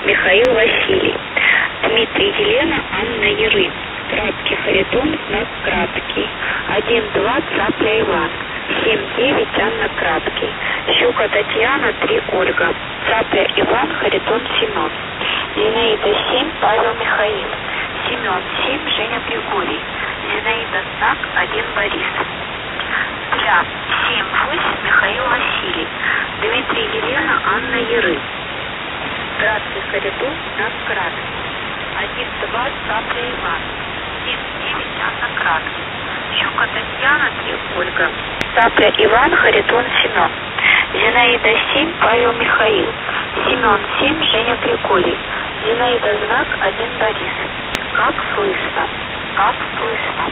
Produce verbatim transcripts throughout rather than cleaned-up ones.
Михаил Василий. Дмитрий Елена Анна Яры. Краткий Харитон, знак краткий. один два Цапля Иван. семь девять Анна Краткий. Щука Татьяна, три Ольга. Цапля Иван, Харитон Семен. Зинаида семь Павел Михаил. Семен семь Женя Григорий. Зинаида знак один Борис. Для семь восемь Михаил Василий. Дмитрий Елена Анна Яры. Краткий Харитон, знак краткий. один два Цапля Иван. семь девять Анна Краткий. Щука Татьяна, три Ольга. Цапля Иван, Харитон Семен. Зинаида семь Павел Михаил. Семен семь Женя Григорий. Зинаида знак один Борис. Как слышно? Как слышно?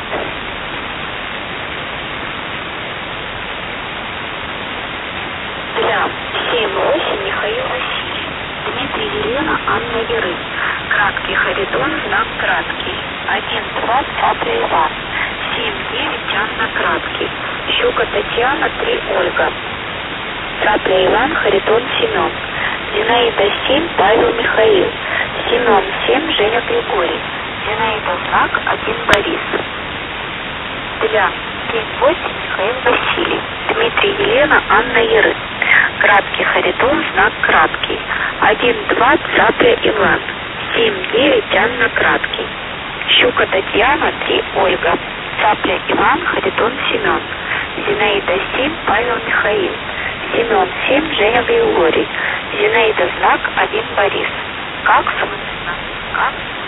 Для семь восемь Михаил Василий. Дмитрий Елена Анна Яры. Краткий Харитон, знак краткий. один два Цапля Иван. семь девять Анна Краткий. Щука Татьяна, три Ольга. Цапля Иван, Харитон Семен. Зинаида семь Павел Михаил. Семен семь Женя Григорий. Зинаида знак один Борис. Для семь восемь Михаил Василий. Дмитрий Елена Анна Яры. Краткий Харитон, знак краткий. один два Цапля Иван. семь девять Анна Краткий. Щука Татьяна, три Ольга. Цапля Иван, Харитон Семен. Зинаида семь Павел Михаил. Семен семь Женя Григорий. Зинаида знак один Борис. Как слышно? Как